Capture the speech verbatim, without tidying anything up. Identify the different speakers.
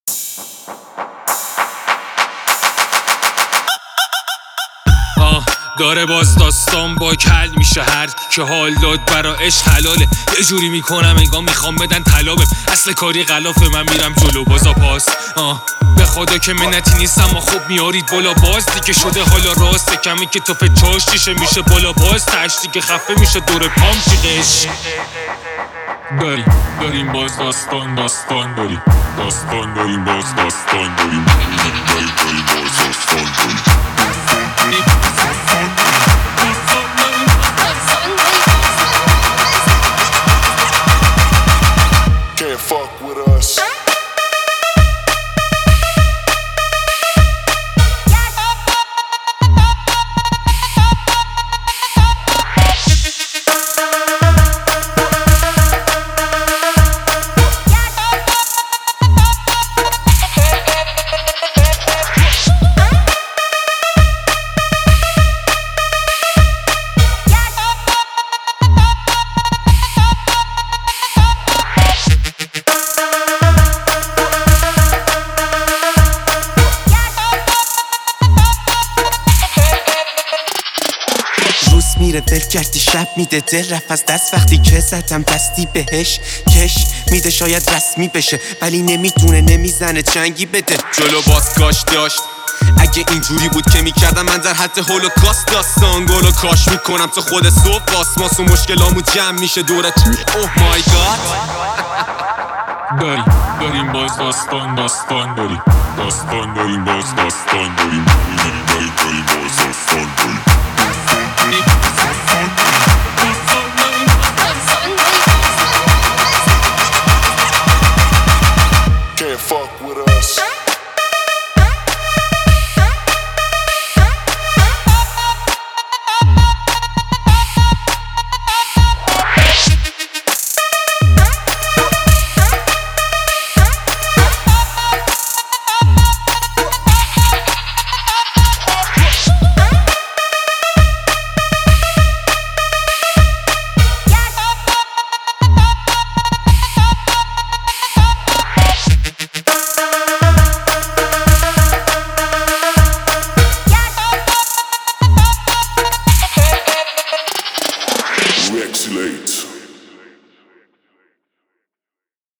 Speaker 1: داره باز داستان با کل میشه هر که حال داد برا عشق حلاله. یه جوری میکنم انگار میخوام بدن طلابه. اصل کاری غلافه من میرم جلو بازا پاس. آه به خدا که منتی نیستم ما خوب میارید بالا باز دیگه شده حالا راسته. کمی که توپ چاش چیشه میشه بالا باز تشتی که خفه میشه دور پام چیقش. داریم داریم باز داستان داستان داریم داستان داریم باز داستان داریم داریم داریم باز داستان داریم.
Speaker 2: Can't fuck with us.
Speaker 3: میره ول کردی شب میده دل رفت از دست وقتی که زدم دستی بهش کش میده شاید رسمی بشه ولی نمیتونه نمیزنه چنگی بده جلو باز کاش داشت. اگه اینجوری بود که میکردم من در حد هولوکاست داستان گلو کاش میکنم تا خود صبح آسماس و مشکلامو جمع میشه دورت. اوه مای گاد
Speaker 1: داریم داریم باز داستان داستان داریم داستان داریم باز داستان داریم داریم داریم داریم باز داستان داریم.
Speaker 2: Can't fuck with us.